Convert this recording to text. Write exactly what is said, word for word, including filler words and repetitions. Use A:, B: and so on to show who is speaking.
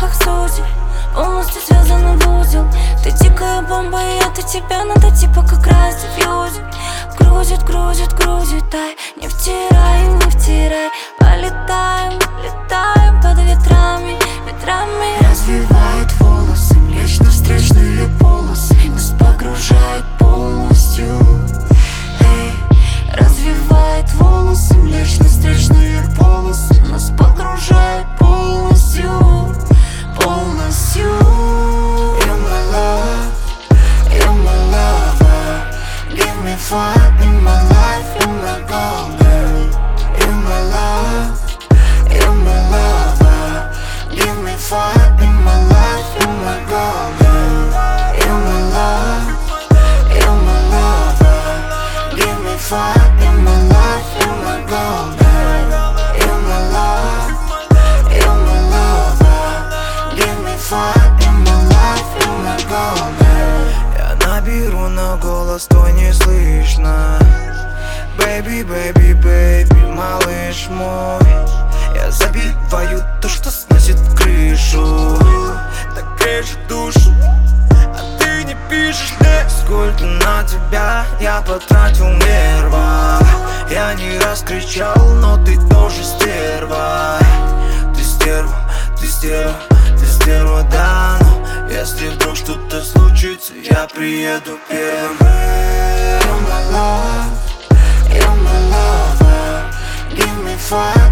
A: как судьи, полностью связаны в узел. Ты дикая бомба, и это тебя надо типа как раз диффьюзить. Грузит, грузит, грузит, дай, не втирай, не втирай. Полетаем, летаем под ветрами, ветрами.
B: Развивает волосы, млечно-встречные полосы, нас погружает полностью. Эй, развивает волосы, млечно-встречные полосы, нас погружает полностью, полностью. You're my love, you're my lover. Give me fire in my life, you're my golden. You're my love, you're my lover. Give me fire in my life, you're my golden. You're my love, you're my lover. Give me fire in my life, you're my golden. You're my love, you're my lover. Give me fire in my life, you're my golden.
C: Я наберу, но голос твой не слышно. Baby, baby, baby, малыш мой. Я забиваю то, что сносит крышу. Так режет душу, а ты не пишешь мне. Сколько на тебя я потратил нерва. Я не раз кричал, но ты тоже стерва. Ты стерва, ты стерва, ты стерва, да. Но если вдруг что-то случится, я приеду первым.
B: You're my love, you're my lover. Give me fire